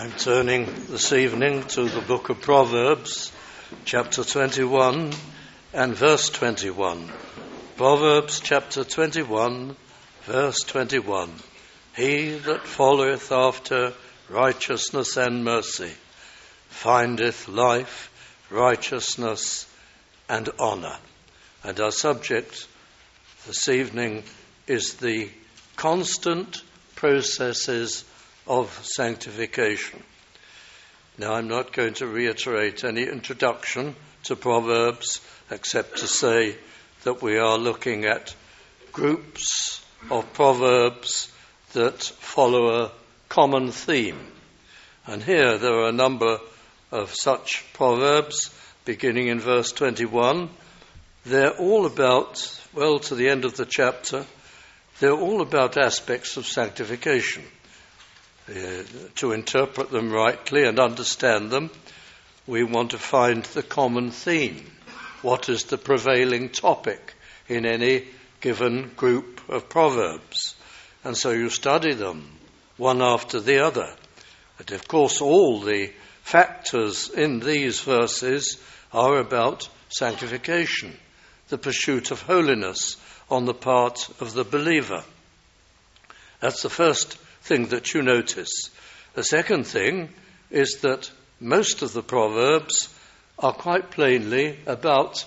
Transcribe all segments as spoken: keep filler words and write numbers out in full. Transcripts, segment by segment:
I'm turning this evening to the book of Proverbs, chapter twenty-one and verse twenty-one. Proverbs chapter twenty-one, verse twenty-one. He that followeth after righteousness and mercy findeth life, righteousness, and honour. And our subject this evening is the constant processes of sanctification. Now, I'm not going to reiterate any introduction to Proverbs except to say that we are looking at groups of Proverbs that follow a common theme. And here there are a number of such Proverbs, beginning in verse twenty-one. They're all about, well, to the end of the chapter, they're all about aspects of sanctification. Uh, to interpret them rightly and understand them, we want to find the common theme. What is the prevailing topic in any given group of Proverbs? And so you study them one after the other. And of course, all the factors in these verses are about sanctification, the pursuit of holiness on the part of the believer. That's the first thing that you notice. The second thing is that most of the Proverbs are quite plainly about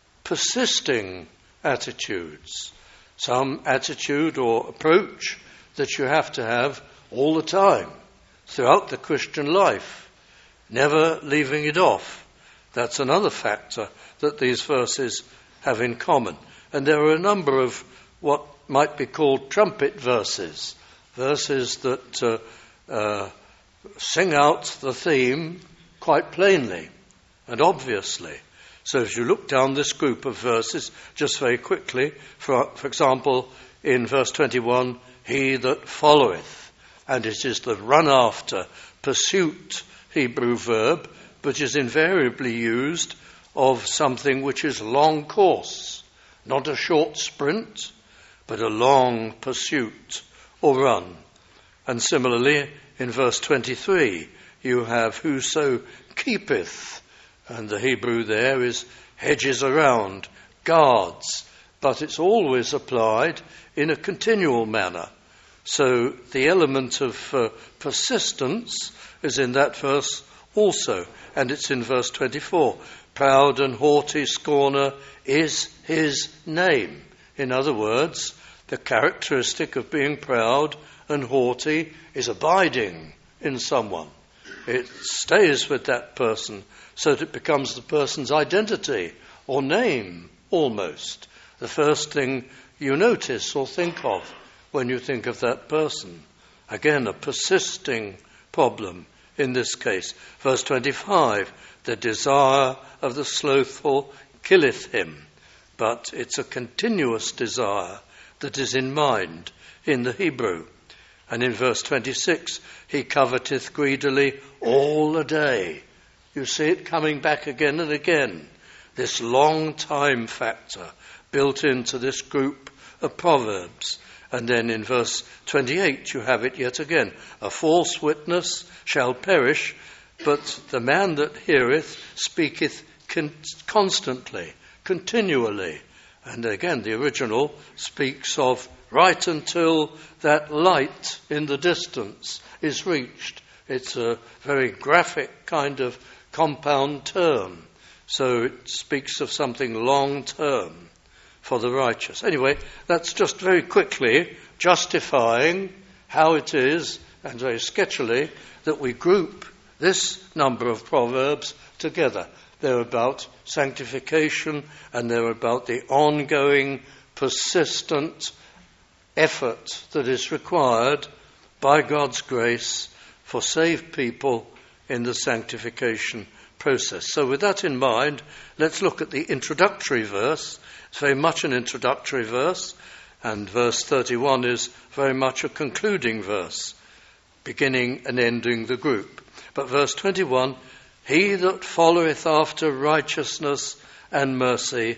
persisting attitudes, some attitude or approach that you have to have all the time, throughout the Christian life, never leaving it off. That's another factor that these verses have in common. And there are a number of what might be called trumpet verses, verses that uh, uh, sing out the theme quite plainly and obviously. So if you look down this group of verses, just very quickly, for, for example, in verse twenty-one, he that followeth, and it is the run after, pursuit Hebrew verb, but is invariably used of something which is long course, not a short sprint, but a long pursuit or run. And similarly, in verse twenty-three, you have whoso keepeth, and the Hebrew there is hedges around, guards, but it's always applied in a continual manner. So the element of uh, persistence is in that verse also, and it's in verse twenty-four. Proud and haughty scorner is his name. In other words, the characteristic of being proud and haughty is abiding in someone. It stays with that person so that it becomes the person's identity or name almost. The first thing you notice or think of when you think of that person. Again, a persisting problem in this case. Verse twenty-five, the desire of the slothful killeth him, but it's a continuous desire that is in mind in the Hebrew. And in verse twenty-six, he coveteth greedily all the day. You see it coming back again and again, this long time factor built into this group of Proverbs. And then in verse twenty-eight, you have it yet again. A false witness shall perish, but the man that heareth speaketh con- constantly, continually. And again, the original speaks of right until that light in the distance is reached. It's a very graphic kind of compound term. So it speaks of something long-term for the righteous. Anyway, that's just very quickly justifying how it is, and very sketchily, that we group this number of Proverbs together. They're about sanctification, and they're about the ongoing, persistent effort that is required by God's grace for saved people in the sanctification process. So with that in mind, let's look at the introductory verse. It's very much an introductory verse, and verse thirty-one is very much a concluding verse, beginning and ending the group. But verse twenty-one, he that followeth after righteousness and mercy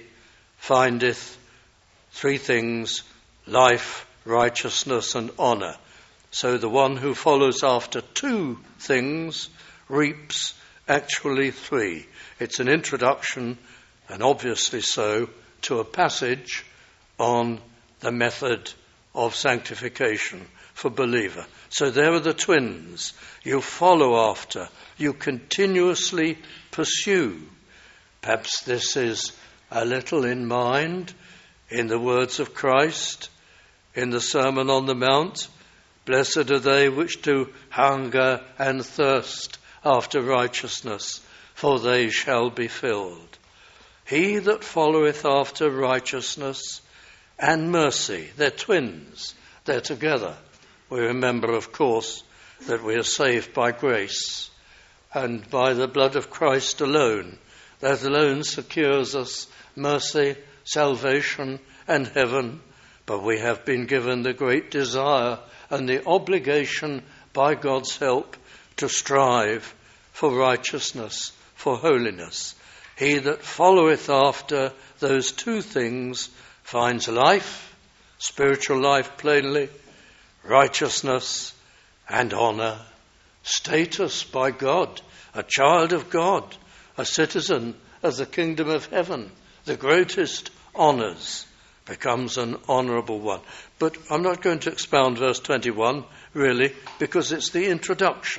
findeth three things: life, righteousness, and honour. So the one who follows after two things reaps actually three. It's an introduction, and obviously so, to a passage on the method of sanctification for believer. So there are the twins. You follow after. You continuously pursue. Perhaps this is a little in mind in the words of Christ in the Sermon on the Mount. Blessed are they which do hunger and thirst after righteousness, for they shall be filled. He that followeth after righteousness and mercy, they're twins, they're together. We remember, of course, that we are saved by grace and by the blood of Christ alone. That alone secures us mercy, salvation, and heaven. But we have been given the great desire and the obligation by God's help to strive for righteousness, for holiness. He that followeth after those two things finds life, spiritual life plainly, righteousness and honour, status by God, a child of God, a citizen of the kingdom of heaven, the greatest honours, becomes an honourable one. But I'm not going to expound verse twenty-one, really, because it's the introduction.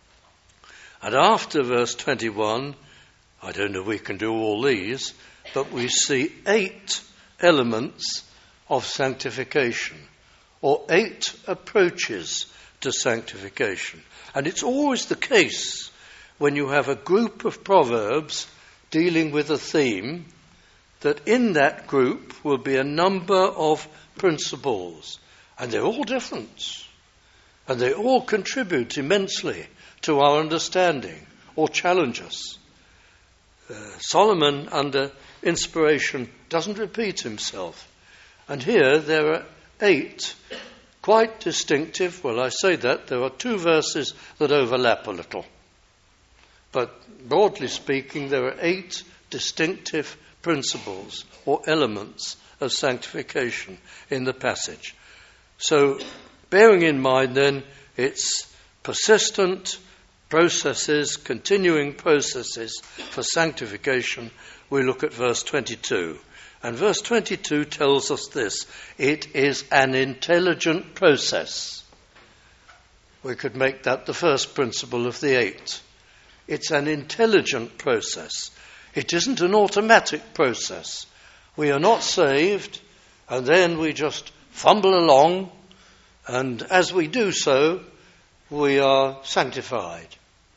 And after verse twenty-one, I don't know if we can do all these, but we see eight elements of sanctification, or eight approaches to sanctification. And it's always the case when you have a group of proverbs dealing with a theme, that in that group will be a number of principles, and they're all different, and they all contribute immensely to our understanding or challenge us. Uh, Solomon, under inspiration, doesn't repeat himself. And here there are eight quite distinctive, well, I say that, there are two verses that overlap a little. But broadly speaking, there are eight distinctive principles or elements of sanctification in the passage. So, bearing in mind then, it's persistent processes, continuing processes for sanctification. We look at verse twenty-two. And verse twenty-two tells us this: it is an intelligent process. We could make that the first principle of the eight. It's an intelligent process. It isn't an automatic process. We are not saved and then we just fumble along, and as we do so, we are sanctified.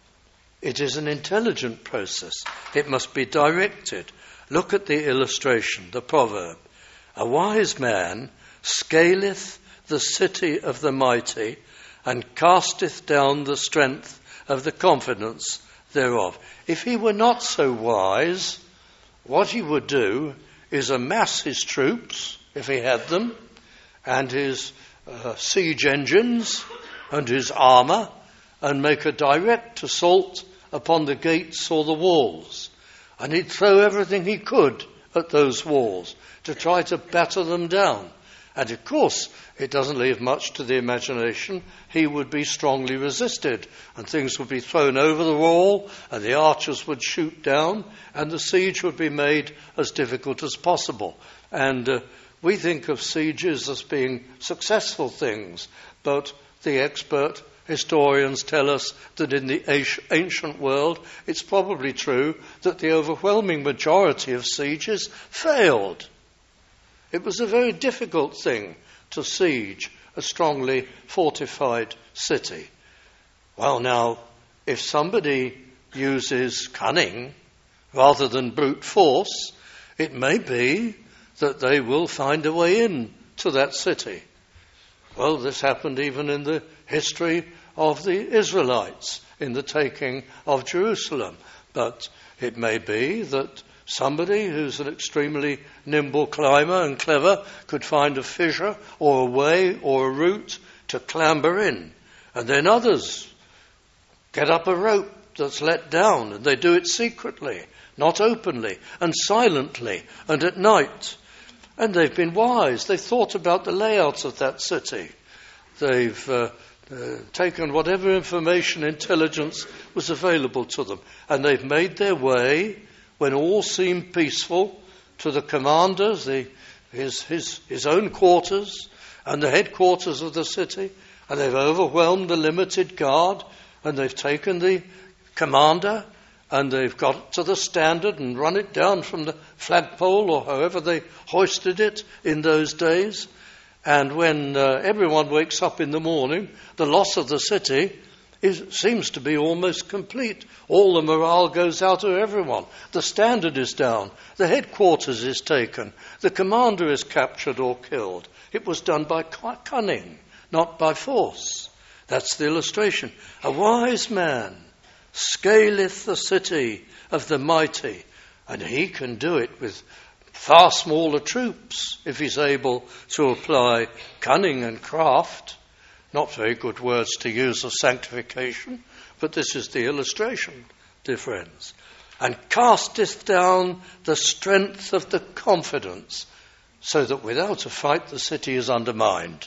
It is an intelligent process. It must be directed. Look at the illustration, the proverb. A wise man scaleth the city of the mighty, and casteth down the strength of the confidence thereof. If he were not so wise, what he would do is amass his troops, if he had them, and his uh, siege engines, and his armour, and make a direct assault upon the gates or the walls. And he'd throw everything he could at those walls to try to batter them down. And of course, it doesn't leave much to the imagination. He would be strongly resisted, and things would be thrown over the wall, and the archers would shoot down, and the siege would be made as difficult as possible. And uh, we think of sieges as being successful things, but the expert historians tell us that in the ancient world, it's probably true that the overwhelming majority of sieges failed. It was a very difficult thing to siege a strongly fortified city. Well, now, if somebody uses cunning rather than brute force, it may be that they will find a way in to that city. Well, this happened even in the history of the Israelites in the taking of Jerusalem. But it may be that somebody who's an extremely nimble climber and clever could find a fissure or a way or a route to clamber in. And then others get up a rope that's let down, and they do it secretly, not openly, and silently, and at night. And they've been wise. They've thought about the layout of that city. They've uh, uh, taken whatever information, intelligence was available to them. And they've made their way, when all seemed peaceful, to the commanders, the, his, his, his own quarters, and the headquarters of the city. And they've overwhelmed the limited guard, and they've taken the commander, and they've got to the standard and run it down from the flagpole, or however they hoisted it in those days. And when uh, everyone wakes up in the morning, the loss of the city is, seems to be almost complete. All the morale goes out of everyone. The standard is down. The headquarters is taken. The commander is captured or killed. It was done by cunning, not by force. That's the illustration. A wise man scaleth the city of the mighty, and he can do it with far smaller troops if he's able to apply cunning and craft. Not very good words to use of sanctification, but this is the illustration, dear friends. And casteth down the strength of the confidence, so that without a fight the city is undermined,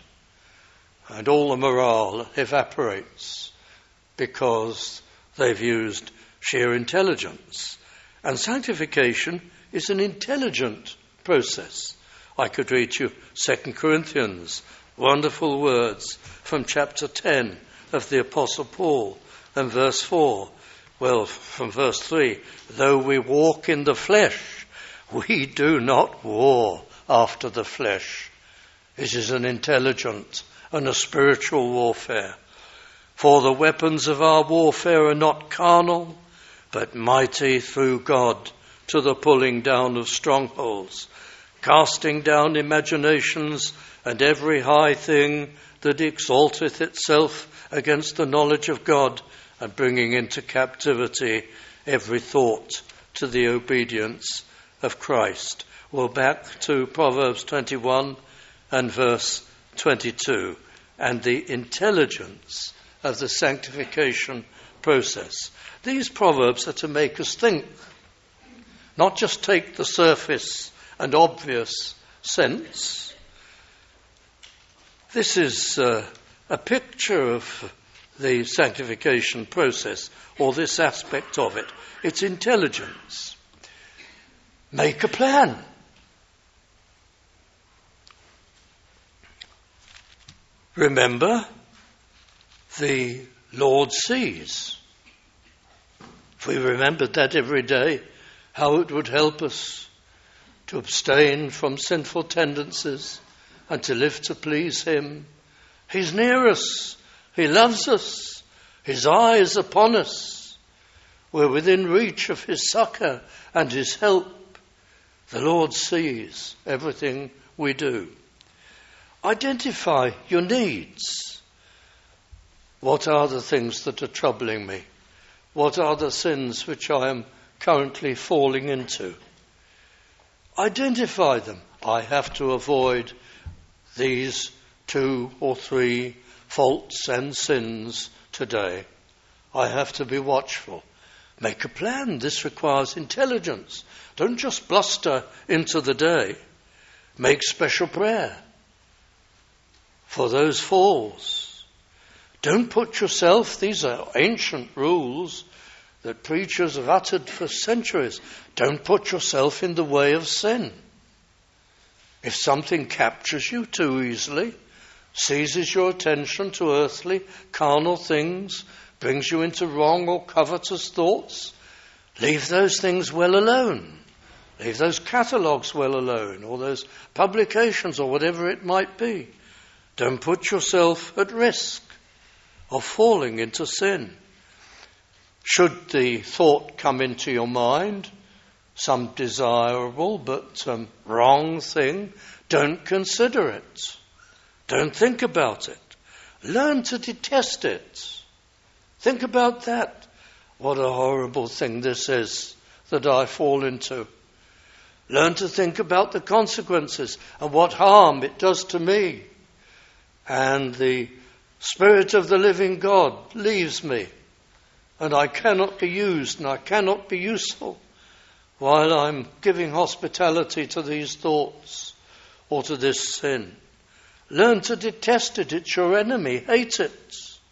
and all the morale evaporates because they've used sheer intelligence. And sanctification is an intelligent process. I could read you Second Corinthians, wonderful words from chapter ten of the Apostle Paul, and verse four. Well, from verse three, though we walk in the flesh, we do not war after the flesh. This is an intelligent and a spiritual warfare. For the weapons of our warfare are not carnal, but mighty through God to the pulling down of strongholds, casting down imaginations and every high thing that exalteth itself against the knowledge of God, and bringing into captivity every thought to the obedience of Christ. Well, back to Proverbs twenty-one and verse twenty-two, and the intelligence of the sanctification process. These proverbs are to make us think, not just take the surface and obvious sense. This is uh, a picture of the sanctification process, or this aspect of it. It's intelligence. Make a plan. Remember, the Lord sees. If we remembered that every day, how it would help us to abstain from sinful tendencies and to live to please Him. He's near us. He loves us. His eye is upon us. We're within reach of His succor and His help. The Lord sees everything we do. Identify your needs. What are the things that are troubling me? What are the sins which I am currently falling into? Identify them. I have to avoid these two or three faults and sins today. I have to be watchful. Make a plan. This requires intelligence. Don't just bluster into the day. Make special prayer for those falls. Don't put yourself, these are ancient rules that preachers have uttered for centuries. Don't put yourself in the way of sin. If something captures you too easily, seizes your attention to earthly, carnal things, brings you into wrong or covetous thoughts, leave those things well alone. Leave those catalogues well alone, or those publications, or whatever it might be. Don't put yourself at risk of falling into sin. Should the thought come into your mind, some desirable but um, wrong thing, don't consider it. Don't think about it. Learn to detest it. Think about that. What a horrible thing this is that I fall into. Learn to think about the consequences and what harm it does to me. And the Spirit of the living God leaves me, and I cannot be used and I cannot be useful while I'm giving hospitality to these thoughts or to this sin. Learn to detest it. It's your enemy. Hate it.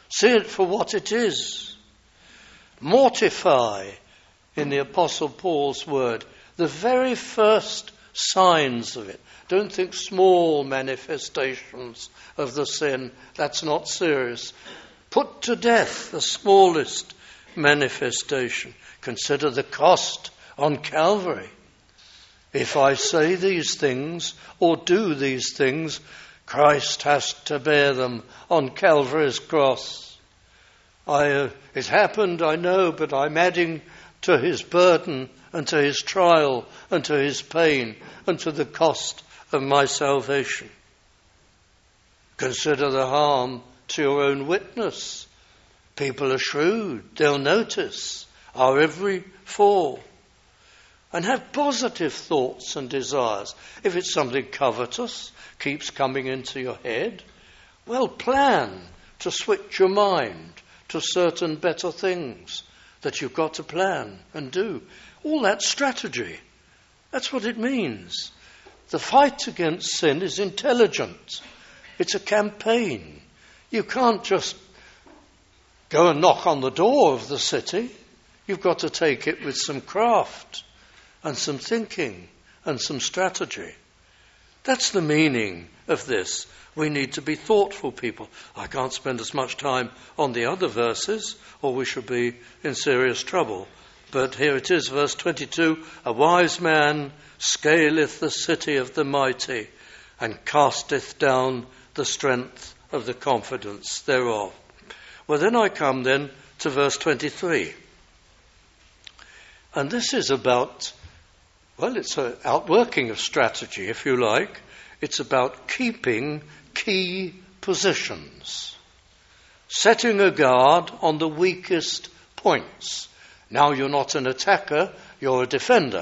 See it for what it is. Mortify, in the Apostle Paul's word, the very first signs of it. Don't think small manifestations of the sin. That's not serious. Put to death the smallest manifestation. Consider the cost on Calvary. If I say these things or do these things, Christ has to bear them on Calvary's cross. I, uh, it happened, I know, but I'm adding to his burden and to his trial and to his pain and to the cost of my salvation. Consider the harm to your own witness. People are shrewd. They'll notice our every fall. And have positive thoughts and desires. If it's something covetous, keeps coming into your head, well, plan to switch your mind to certain better things that you've got to plan and do. All that strategy. That's what it means. The fight against sin is intelligent. It's a campaign. You can't just go and knock on the door of the city. You've got to take it with some craft and some thinking and some strategy. That's the meaning of this. We need to be thoughtful people. I can't spend as much time on the other verses, or we should be in serious trouble. But here it is, verse twenty-two. A wise man scaleth the city of the mighty, and casteth down the strength of the confidence thereof. Well, then I come then to verse twenty-three. And this is about, well, it's an outworking of strategy, if you like. It's about keeping key positions, setting a guard on the weakest points. Now you're not an attacker, you're a defender.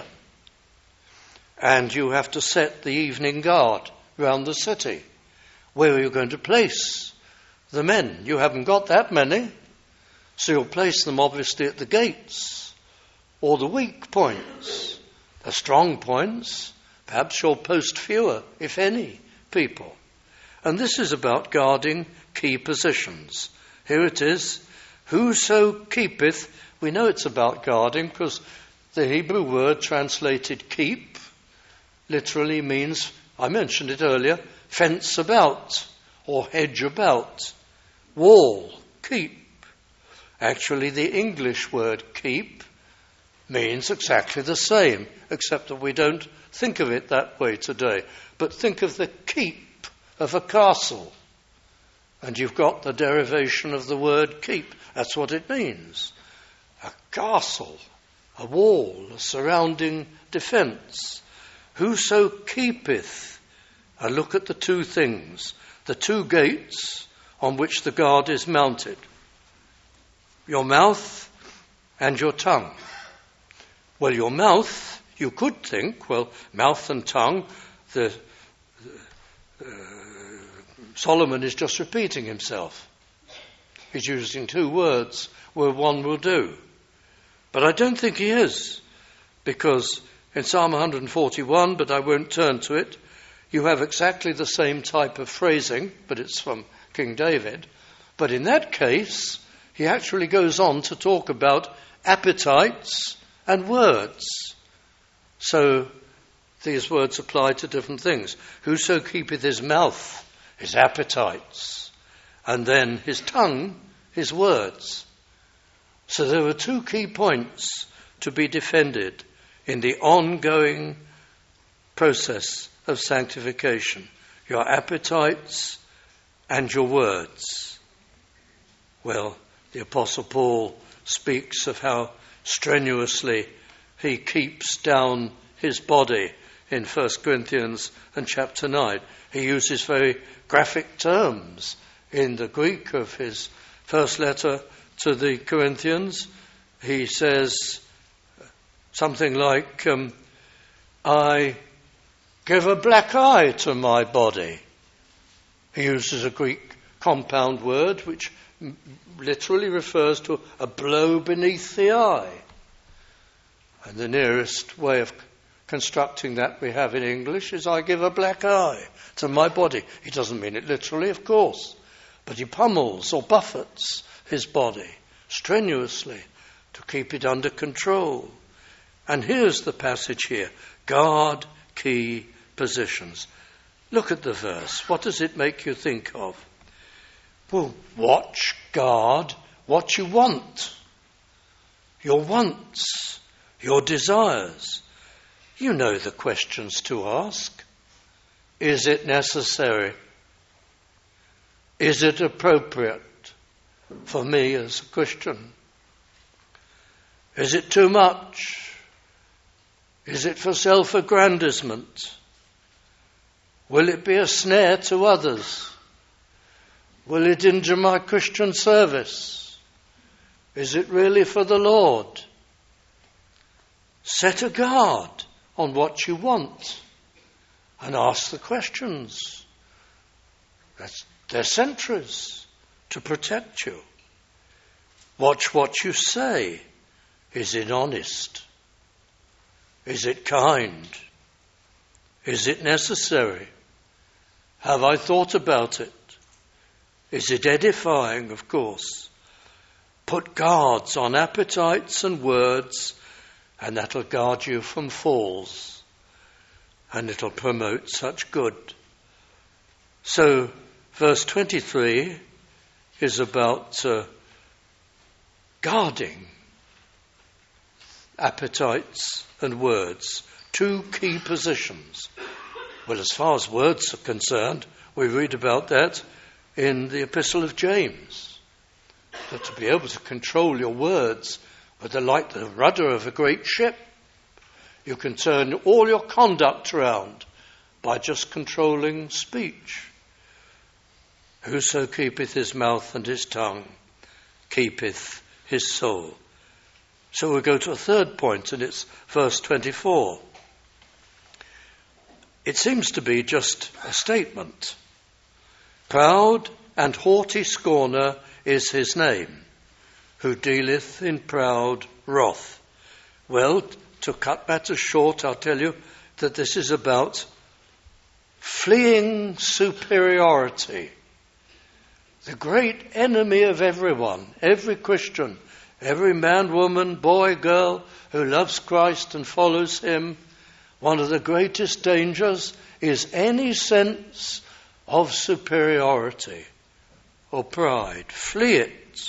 And you have to set the evening guard round the city. Where are you going to place the men? You haven't got that many, so you'll place them obviously at the gates, or the weak points. The strong points, perhaps you'll post fewer, if any, people. And this is about guarding key positions. Here it is. Whoso keepeth, we know it's about guarding because the Hebrew word translated keep literally means, I mentioned it earlier, fence about or hedge about, wall, keep. Actually, the English word keep means exactly the same, except that we don't think of it that way today. But think of the keep of a castle, and you've got the derivation of the word keep. That's what it means. A castle, a wall, a surrounding defence. Whoso keepeth, and look at the two things, the two gates on which the guard is mounted. Your mouth and your tongue. Well, your mouth, you could think, well, mouth and tongue, the, uh, Solomon is just repeating himself. He's using two words where one will do. But I don't think he is, because in Psalm one forty-one, but I won't turn to it, you have exactly the same type of phrasing, but it's from King David. But in that case, he actually goes on to talk about appetites and words. So these words apply to different things. Whoso keepeth his mouth, his appetites, and then his tongue, his words. So there are two key points to be defended in the ongoing process of sanctification. Your appetites and your words. Well, the Apostle Paul speaks of how strenuously he keeps down his body in First Corinthians and chapter nine. He uses very graphic terms in the Greek of his first letter to the Corinthians. He says something like, um, I give a black eye to my body. He uses a Greek compound word which literally refers to a blow beneath the eye. And the nearest way of constructing that we have in English is I give a black eye to my body. He doesn't mean it literally, of course. but he pummels or buffets his body strenuously to keep it under control. And here's the passage here. Guard key positions. Look at the verse. What does it make you think of? Well, watch, guard what you want. Your wants, your desires. You know the questions to ask. Is it necessary? Is it appropriate for me as a Christian? Is it too much? Is it for self-aggrandizement? Will it be a snare to others? Will it injure my Christian service? Is it really for the Lord? Set a guard on what you want and ask the questions. That's, they're sentries to protect you. Watch what you say. Is it honest? Is it kind? Is it necessary? Have I thought about it? Is it edifying, of course? Put guards on appetites and words, and that'll guard you from falls, and it'll promote such good. So, verse twenty-three is about uh, guarding appetites and words, two key positions. Well, as far as words are concerned, we read about that in the Epistle of James. That to be able to control your words, but they're like the rudder of a great ship. You can turn all your conduct around by just controlling speech. Whoso keepeth his mouth and his tongue keepeth his soul. So we'll go to a third point, and it's verse twenty-four. It seems to be just a statement. Proud and haughty scorner is his name, who dealeth in proud wrath. Well, to cut matters short, I'll tell you that this is about fleeing superiority. The great enemy of everyone, every Christian, every man, woman, boy, girl who loves Christ and follows him, one of the greatest dangers is any sense of superiority or pride. Flee it.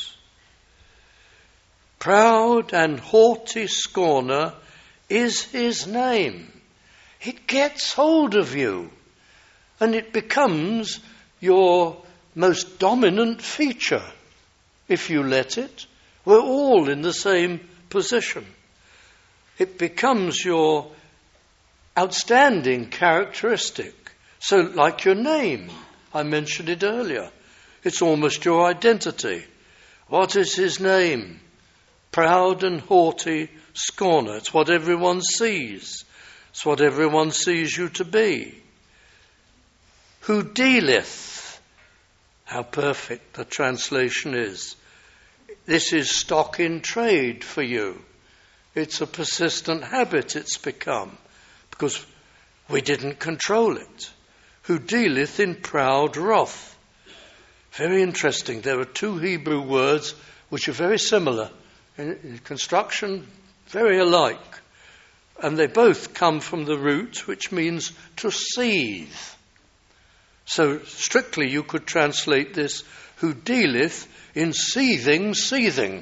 Proud and haughty scorner is his name. It gets hold of you, and it becomes your most dominant feature if you let it. We're all in the same position. It becomes your outstanding characteristic. So, like your name, I mentioned it earlier. It's almost your identity. What is his name? Proud and haughty scorner. It's what everyone sees. It's what everyone sees you to be. Who dealeth. How perfect the translation is. This is stock in trade for you. It's a persistent habit it's become, because we didn't control it. Who dealeth in proud wrath. Very interesting. There are two Hebrew words which are very similar. In construction, very alike. And they both come from the root, which means to seethe. So strictly you could translate this, who dealeth in seething, seething.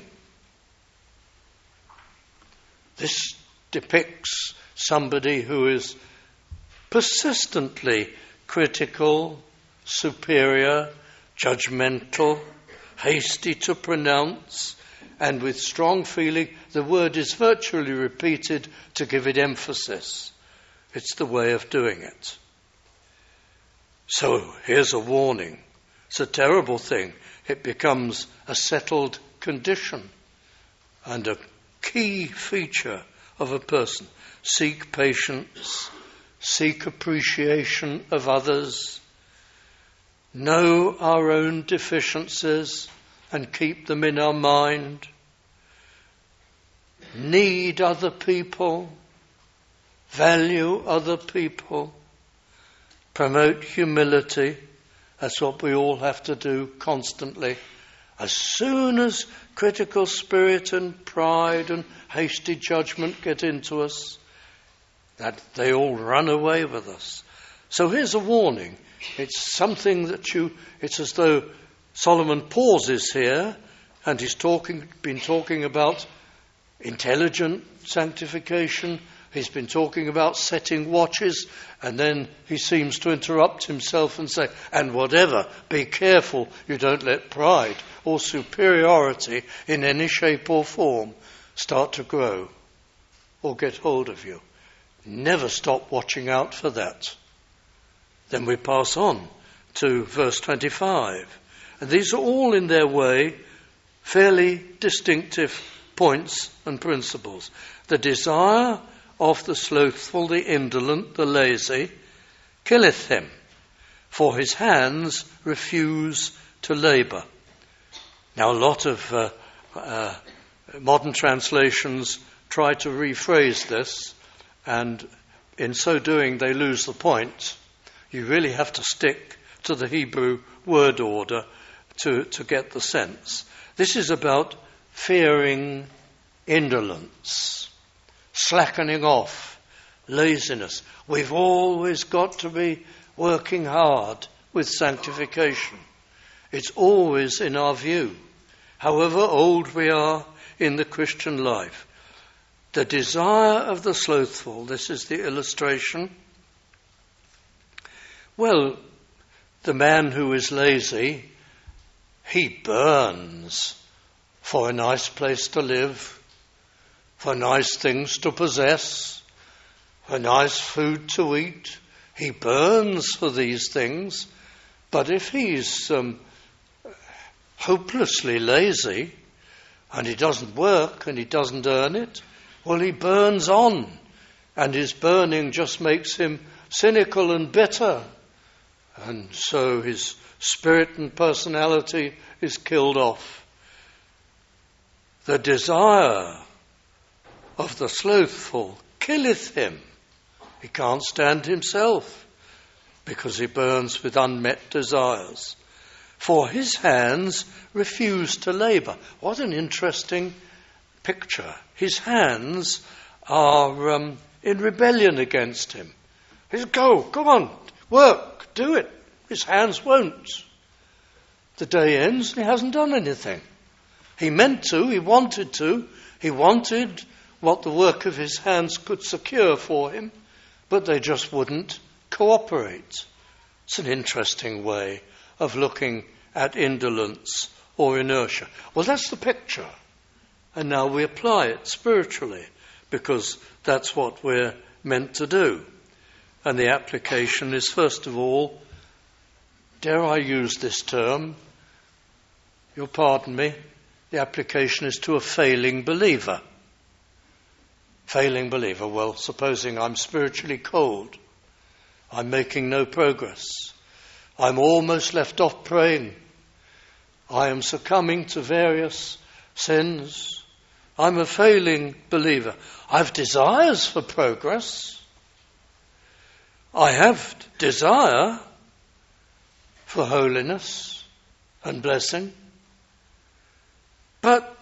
This depicts somebody who is persistently critical, superior, judgmental, hasty to pronounce, and with strong feeling. The word is virtually repeated to give it emphasis. It's the way of doing it. So here's a warning. It's a terrible thing. It becomes a settled condition and a key feature of a person. Seek patience, seek appreciation of others, know our own deficiencies and keep them in our mind, need other people, value other people, promote humility That's what we all have to do constantly. As soon as critical spirit and pride and hasty judgment get into us, that they all run away with us. So here's a warning. It's something that you, it's as though Solomon pauses here, and he's talking, been talking about intelligent sanctification. He's been talking about setting watches, and then he seems to interrupt himself and say, and whatever, be careful you don't let pride or superiority in any shape or form start to grow or get hold of you. Never stop watching out for that. Then we pass on to verse twenty-five. And these are all in their way fairly distinctive points and principles. The desire of the slothful, the indolent, the lazy, killeth him, for his hands refuse to labour. Now, a lot of uh, uh, modern translations try to rephrase this, and in so doing they lose the point. You really have to stick to the Hebrew word order to, to get the sense. This is about fearing indolence, slackening off, laziness. We've always got to be working hard with sanctification. It's always in our view, however old we are in the Christian life. The desire of the slothful, this is the illustration. Well, the man who is lazy, he burns for a nice place to live, for nice things to possess, for nice food to eat. He burns for these things. But if he's um, hopelessly lazy, and he doesn't work and he doesn't earn it, well, he burns on, and his burning just makes him cynical and bitter. And so his spirit and personality is killed off. The desire of the slothful killeth him. He can't stand himself because he burns with unmet desires. For his hands refuse to labour. What an interesting picture. His hands are um, in rebellion against him. He says, go, come on, work, do it. His hands won't. The day ends and he hasn't done anything. He meant to, he wanted to, he wanted what the work of his hands could secure for him, but they just wouldn't cooperate. It's an interesting way of looking at indolence or inertia. Well, that's the picture. And now we apply it spiritually, because that's what we're meant to do. And the application is, first of all, dare I use this term? You'll pardon me. The application is to a failing believer. Failing believer. Well, supposing I'm spiritually cold. I'm making no progress. I'm almost left off praying. I am succumbing to various sins. I'm a failing believer. I have desires for progress. I have desire for holiness and blessing. But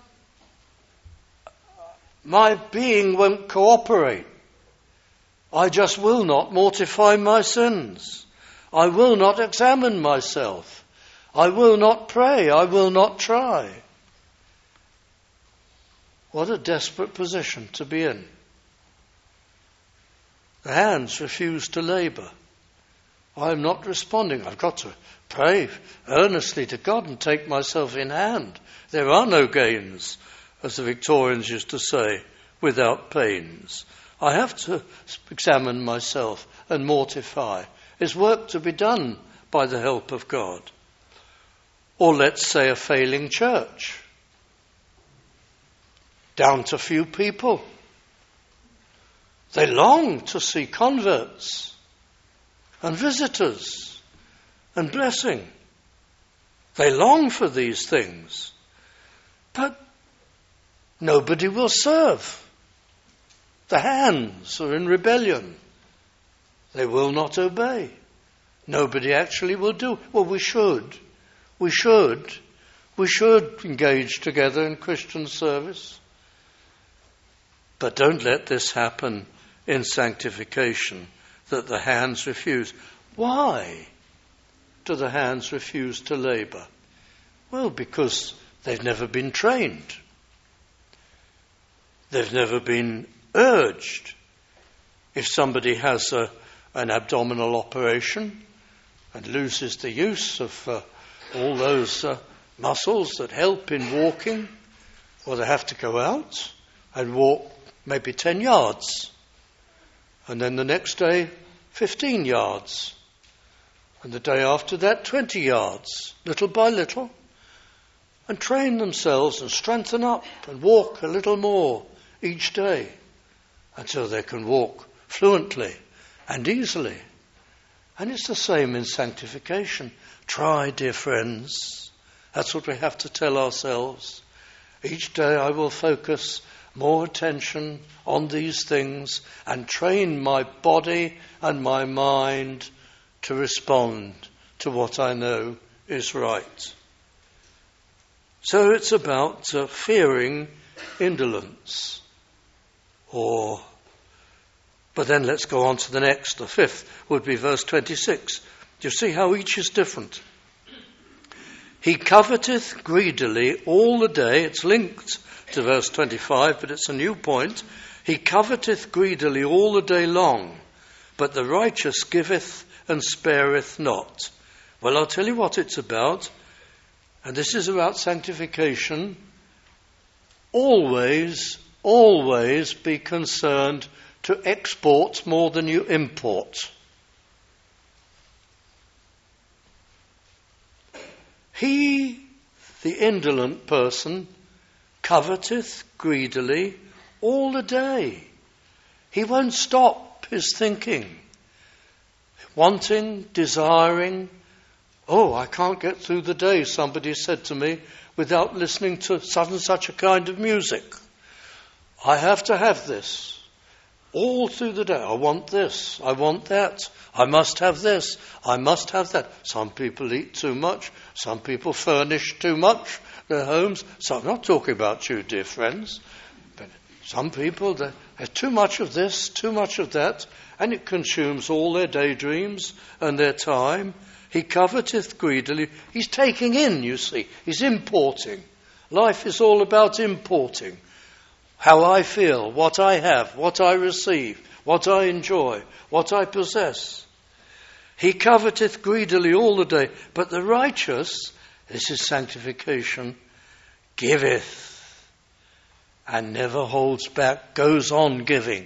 my being won't cooperate. I just will not mortify my sins. I will not examine myself. I will not pray. I will not try. What a desperate position to be in. The hands refuse to labour. I am not responding. I've got to pray earnestly to God and take myself in hand. There are no gains, as the Victorians used to say, without pains. I have to examine myself and mortify. There's work to be done by the help of God. Or let's say a failing church. Down to few people. They long to see converts and visitors and blessing. They long for these things. But nobody will serve. The hands are in rebellion. They will not obey. nobody actually will do. Well, we should. We should. We should engage together in Christian service. But don't let this happen in sanctification, that the hands refuse. Why do the hands refuse to labour? Well, because they've never been trained. They've never been urged. If somebody has a, an abdominal operation and loses the use of uh, all those uh, muscles that help in walking, well, they have to go out and walk maybe ten yards. And then the next day, fifteen yards. And the day after that, twenty yards, little by little. And train themselves and strengthen up and walk a little more each day until they can walk fluently and easily. And it's the same in sanctification. Try, dear friends. That's what we have to tell ourselves. Each day I will focus more attention on these things and train my body and my mind to respond to what I know is right. So it's about uh, fearing indolence. Or, but then let's go on to the next. The fifth would be verse twenty-six. Do you see how each is different? He coveteth greedily all the day. It's linked to verse twenty-five, but it's a new point. He coveteth greedily all the day long, but the righteous giveth and spareth not. Well, I'll tell you what it's about. And this is about sanctification. Always, always be concerned to export more than you import. He, the indolent person, coveteth greedily all the day. He won't stop his thinking, wanting, desiring. Oh, I can't get through the day, somebody said to me, without listening to such and such a kind of music. I have to have this. All through the day, I want this, I want that, I must have this, I must have that. Some people eat too much, some people furnish too much their homes. So I'm not talking about you, dear friends, but some people, they have too much of this, too much of that, and it consumes all their daydreams and their time. He coveteth greedily. He's taking in, you see. He's importing. Life is all about importing. How I feel, what I have, what I receive, what I enjoy, what I possess. He coveteth greedily all the day, but the righteous, this is sanctification, giveth and never holds back, goes on giving.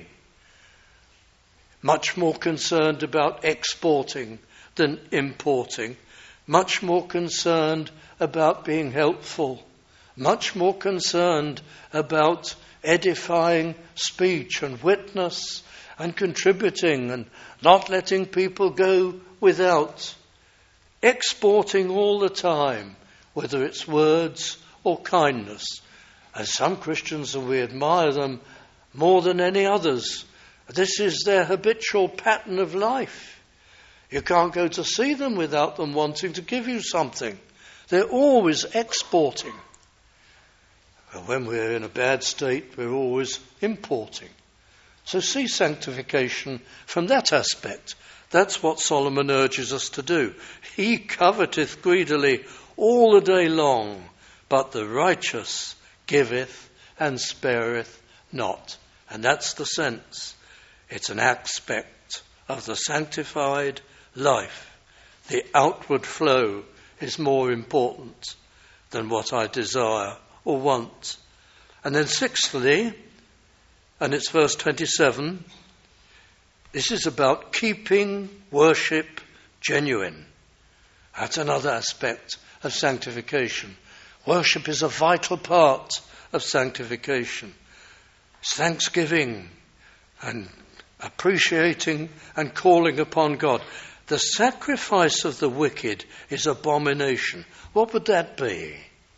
Much more concerned about exporting than importing, much more concerned about being helpful, much more concerned about edifying speech and witness and contributing and not letting people go without, exporting all the time, whether it's words or kindness. And some Christians, we admire them more than any others. This is their habitual pattern of life. You can't go to see them without them wanting to give you something. They're always exporting. And when we're in a bad state, we're always importing. So see sanctification from that aspect. That's what Solomon urges us to do. He coveteth greedily all the day long, but the righteous giveth and spareth not. And that's the sense. It's an aspect of the sanctified life. The outward flow is more important than what I desire or want. And then sixthly, and it's verse twenty-seven, this is about keeping worship genuine. That's another aspect of sanctification. Worship is a vital part of sanctification. It's thanksgiving and appreciating and calling upon God. The sacrifice of the wicked is abomination. What would that be?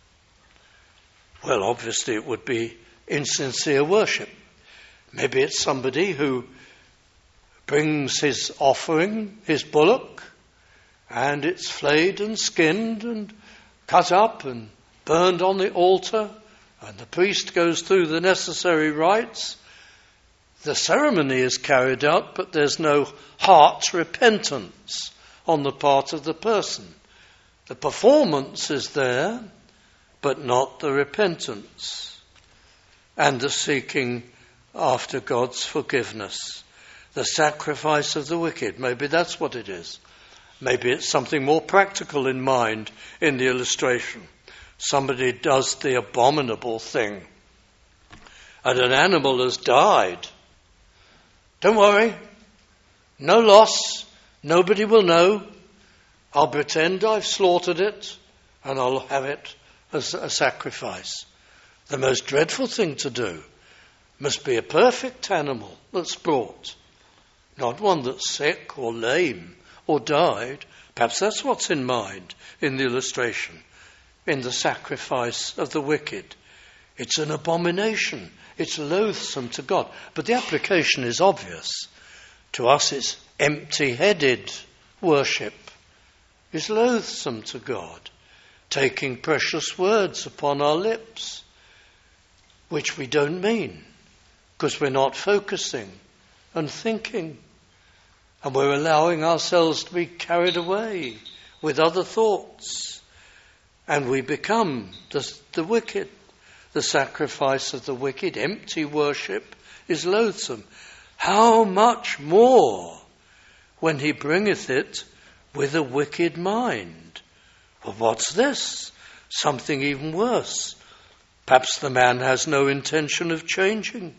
Well, obviously it would be insincere worship. Maybe it's somebody who brings his offering, his bullock, and it's flayed and skinned and cut up and burned on the altar, and the priest goes through the necessary rites. The ceremony is carried out, but there's no heart repentance on the part of the person. The performance is there, but not the repentance and the seeking after God's forgiveness. The sacrifice of the wicked. Maybe that's what it is. Maybe it's something more practical in mind in the illustration. Somebody does the abominable thing, and an animal has died. Don't worry, no loss, nobody will know. I'll pretend I've slaughtered it, and I'll have it as a sacrifice. The most dreadful thing to do must be a perfect animal that's brought, not one that's sick or lame or died. Perhaps that's what's in mind in the illustration, in the sacrifice of the wicked. It's an abomination. It's loathsome to God. But the application is obvious. To us it's empty-headed worship. It's loathsome to God. Taking precious words upon our lips, which we don't mean, because we're not focusing and thinking. And we're allowing ourselves to be carried away with other thoughts. And we become the, the wicked. The sacrifice of the wicked, empty worship, is loathsome. How much more when he bringeth it with a wicked mind? Well, what's this? Something even worse. Perhaps the man has no intention of changing.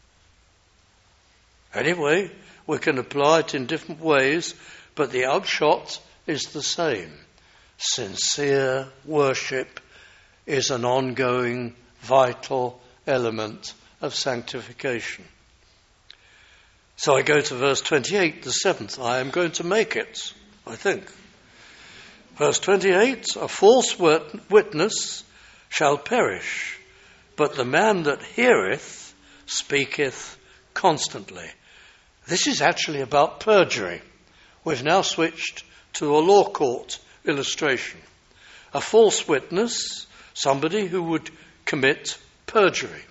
Anyway, we can apply it in different ways, but the upshot is the same. Sincere worship is an ongoing, vital element of sanctification. So I go to verse twenty-eight, the seventh. I am going to make it, I think. Verse twenty-eight, a false witness shall perish, but the man that heareth speaketh constantly. This is actually about perjury. We've now switched to a law court illustration. A false witness, somebody who would commit perjury.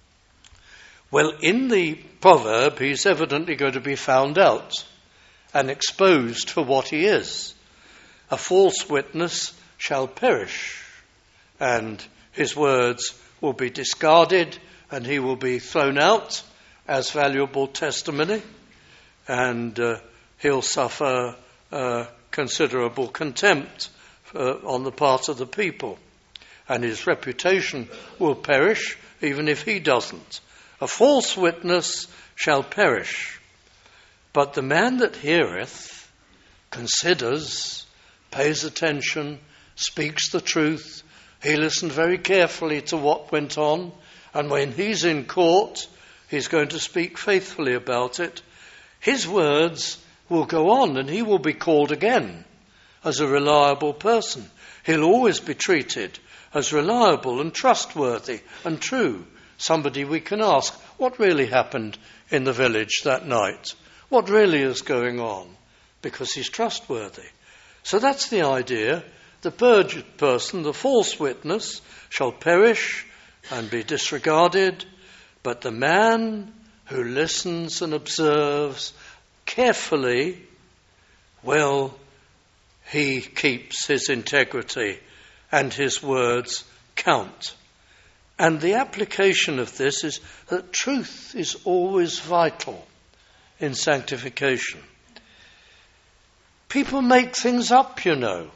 Well, in the proverb, he's evidently going to be found out and exposed for what he is. A false witness shall perish, and his words will be discarded, and he will be thrown out as valuable testimony, and uh, he'll suffer uh, considerable contempt uh, on the part of the people. And his reputation will perish even if he doesn't. A false witness shall perish, but the man that heareth, considers, pays attention, speaks the truth, he listened very carefully to what went on, and when he's in court, he's going to speak faithfully about it. His words will go on, and he will be called again as a reliable person. He'll always be treated as reliable and trustworthy and true. Somebody we can ask, what really happened in the village that night? What really is going on? Because he's trustworthy. So that's the idea. The perjured person, the false witness, shall perish and be disregarded, but the man who listens and observes carefully, well, he keeps his integrity and his words count. And the application of this is that truth is always vital in sanctification. People make things up, you know.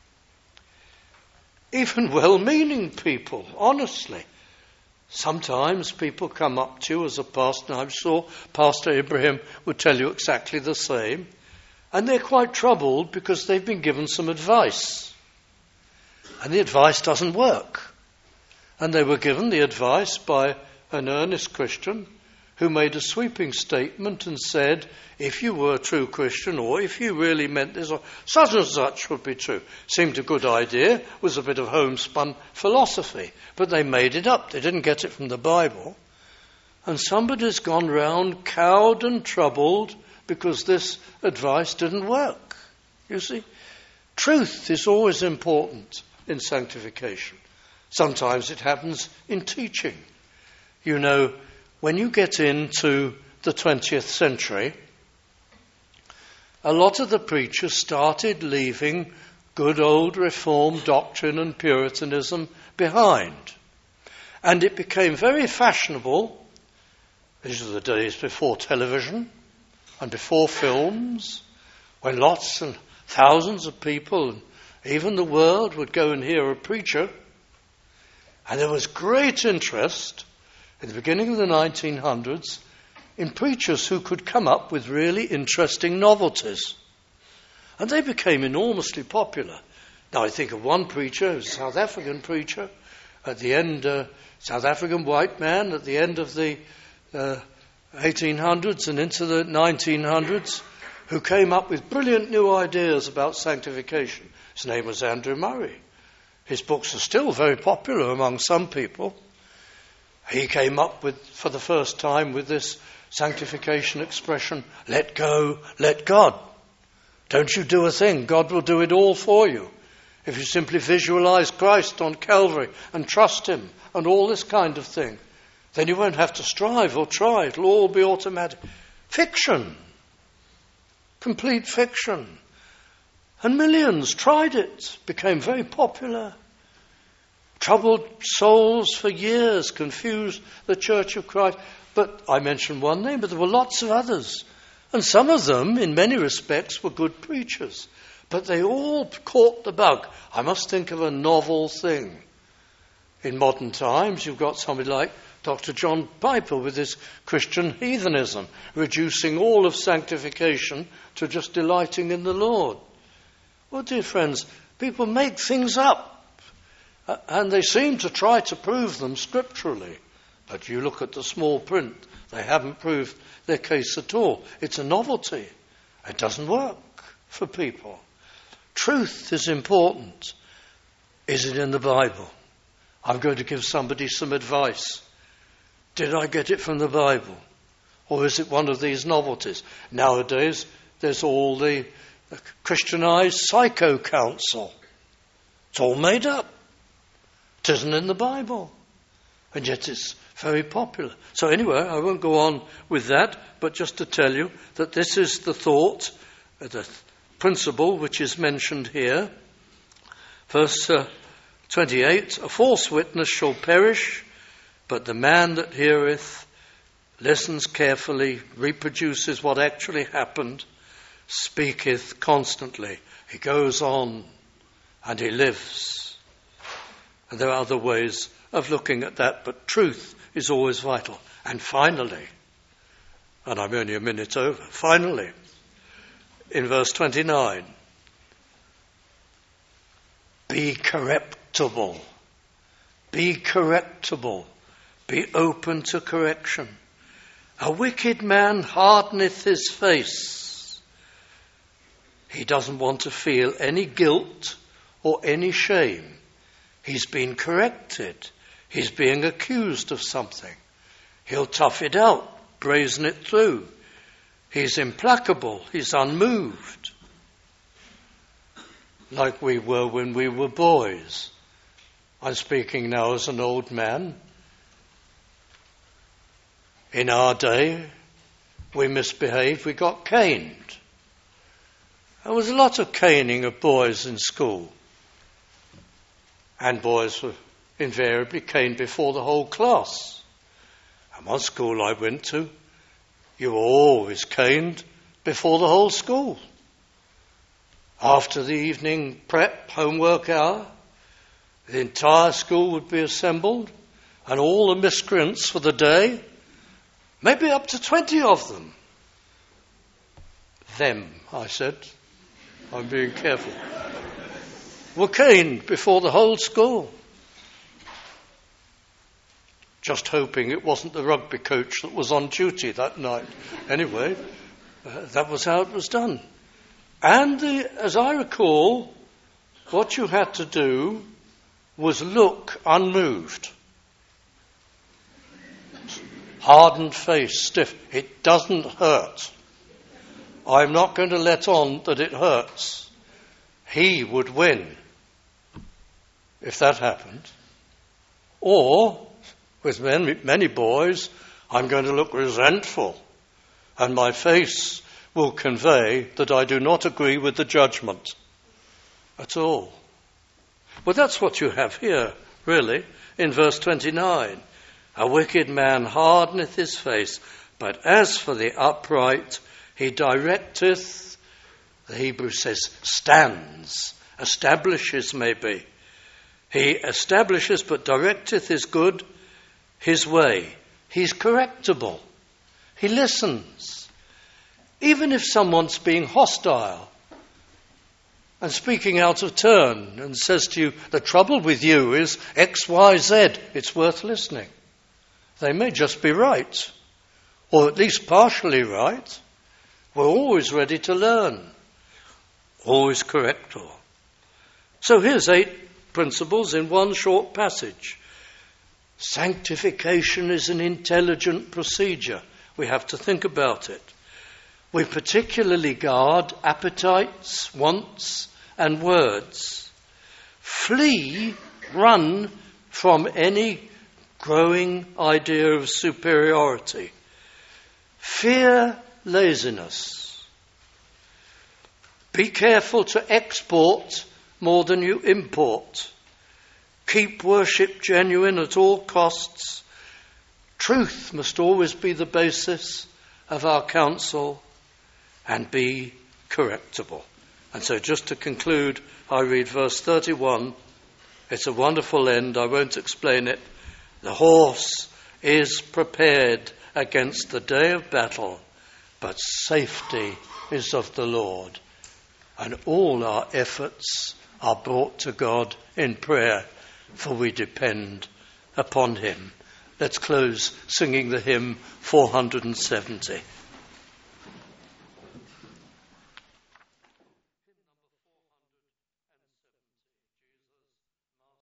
Even well-meaning people, honestly. Sometimes people come up to you as a pastor, and I'm sure Pastor Ibrahim would tell you exactly the same, and they're quite troubled because they've been given some advice. And the advice doesn't work. And they were given the advice by an earnest Christian who made a sweeping statement and said, if you were a true Christian, or if you really meant this, or such and such would be true. Seemed a good idea, was a bit of homespun philosophy, but they made it up. They didn't get it from the Bible. And somebody's gone round cowed and troubled because this advice didn't work. You see? Truth is always important in sanctification. Sometimes it happens in teaching. You know, when you get into the twentieth century, a lot of the preachers started leaving good old Reformed doctrine and Puritanism behind. And it became very fashionable. These are the days before television and before films, when lots and thousands of people, even the world, would go and hear a preacher. And there was great interest in the beginning of the nineteen hundreds in preachers who could come up with really interesting novelties. And they became enormously popular. Now I think of one preacher, a South African preacher, at the end, uh, South African white man, at the end of the uh, eighteen hundreds and into the nineteen hundreds, who came up with brilliant new ideas about sanctification. His name was Andrew Murray. His books are still very popular among some people. He came up with, for the first time, with this sanctification expression, let go, let God. Don't you do a thing. God will do it all for you. If you simply visualize Christ on Calvary and trust him and all this kind of thing, then you won't have to strive or try. It'll all be automatic. Fiction. Complete fiction. And millions tried it, became very popular. Troubled souls for years, confused the Church of Christ. But I mentioned one name, but there were lots of others. And some of them, in many respects, were good preachers. But they all caught the bug. I must think of a novel thing. In modern times, you've got somebody like Doctor John Piper with his Christian heathenism, reducing all of sanctification to just delighting in the Lord. Well, dear friends, people make things up. Uh, and they seem to try to prove them scripturally. But you look at the small print, they haven't proved their case at all. It's a novelty. It doesn't work for people. Truth is important. Is it in the Bible? I'm going to give somebody some advice. Did I get it from the Bible? Or is it one of these novelties? Nowadays, there's all the Christianized psycho counsel. It's all made up. It isn't in the Bible. And yet it's very popular. So anyway, I won't go on with that, but just to tell you that this is the thought, the principle which is mentioned here. Verse uh, twenty-eight, a false witness shall perish, but the man that heareth, listens carefully, reproduces what actually happened, speaketh constantly. He goes on and he lives. And there are other ways of looking at that, but truth is always vital. And finally, and I'm only a minute over, finally, in verse twenty-nine, be correctable. Be correctable. Be open to correction. A wicked man hardeneth his face. He doesn't want to feel any guilt or any shame. He's been corrected. He's being accused of something. He'll tough it out, brazen it through. He's implacable. He's unmoved. Like we were when we were boys. I'm speaking now as an old man. In our day, we misbehaved, we got caned. There was a lot of caning of boys in school. And boys were invariably caned before the whole class. And one school I went to, you were always caned before the whole school. After the evening prep, homework hour, the entire school would be assembled, and all the miscreants for the day, maybe up to twenty of them. Them, I said. I'm being careful. Were caned before the whole school. Just hoping it wasn't the rugby coach that was on duty that night. Anyway, uh, that was how it was done. And the, as I recall, what you had to do was look unmoved. Hardened face, stiff. It doesn't hurt. I'm not going to let on that it hurts. he would win if that happened. Or, with many, many boys, I'm going to look resentful, and my face will convey that I do not agree with the judgment at all. Well, that's what you have here, really, in verse twenty-nine. A wicked man hardeneth his face, but as for the upright, he directeth, the Hebrew says, stands, establishes maybe. He establishes but directeth his good, his way. He's correctable. He listens. Even if someone's being hostile and speaking out of turn and says to you, the trouble with you is X, Y, Z, it's worth listening. They may just be right, or at least partially right. We're always ready to learn, always corrector. So here's eight principles in one short passage. Sanctification is an intelligent procedure. We have to think about it. We particularly guard appetites, wants, and words. Flee, run from any growing idea of superiority. Fear laziness. Be careful to export more than you import. Keep worship genuine at all costs. Truth must always be the basis of our counsel, and be correctable. And so just to conclude, I read verse thirty-one. It's a wonderful end. I won't explain it. The horse is prepared against the day of battle, but safety is of the Lord. And all our efforts are brought to God in prayer, for we depend upon him. Let's close singing the hymn four hundred seventy.